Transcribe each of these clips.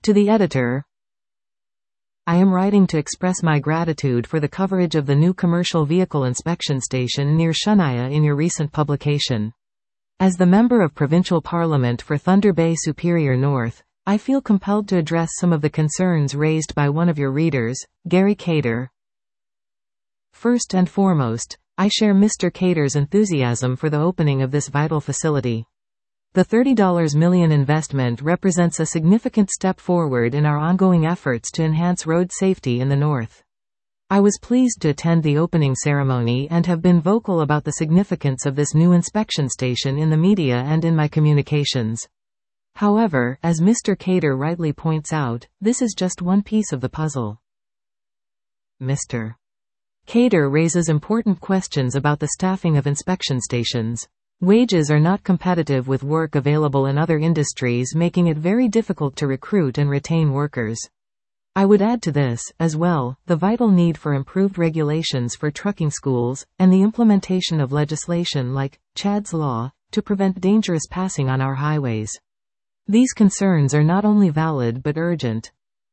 To the editor, I am writing to express my gratitude for the coverage of the new commercial vehicle inspection station near Shunaya in your recent publication. As the Member of Provincial Parliament for Thunder Bay Superior North, I feel compelled to address some of the concerns raised by one of your readers, Gary Cater. First and foremost, I share Mr. Cater's enthusiasm for the opening of this vital facility. The $30 million investment represents a significant step forward in our ongoing efforts to enhance road safety in the North. I was pleased to attend the opening ceremony and have been vocal about the significance of this new inspection station in the media and in my communications. However, as Mr. Cater rightly points out, this is just one piece of the puzzle. Mr. Cater raises important questions about the staffing of inspection stations. Wages are not competitive with work available in other industries, making it very difficult to recruit and retain workers. I would add to this, as well, the vital need for improved regulations for trucking schools, and the implementation of legislation like Chad's Law, to prevent dangerous passing on our highways. These concerns are not only valid but urgent.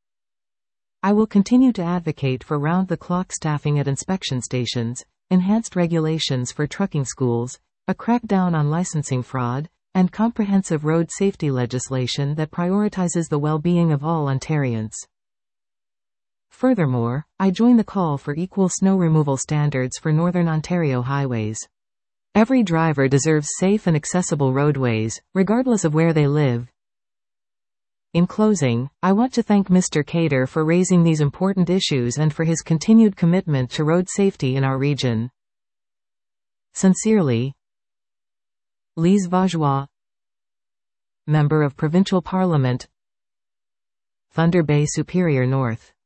I will continue to advocate for round-the-clock staffing at inspection stations, enhanced regulations for trucking schools, a crackdown on licensing fraud, and comprehensive road safety legislation that prioritizes the well-being of all Ontarians. Furthermore, I join the call for equal snow removal standards for Northern Ontario highways. Every driver deserves safe and accessible roadways, regardless of where they live. In closing, I want to thank Mr. Cater for raising these important issues and for his continued commitment to road safety in our region. Sincerely, Lise Vaugeois, Member of Provincial Parliament, Thunder Bay Superior North.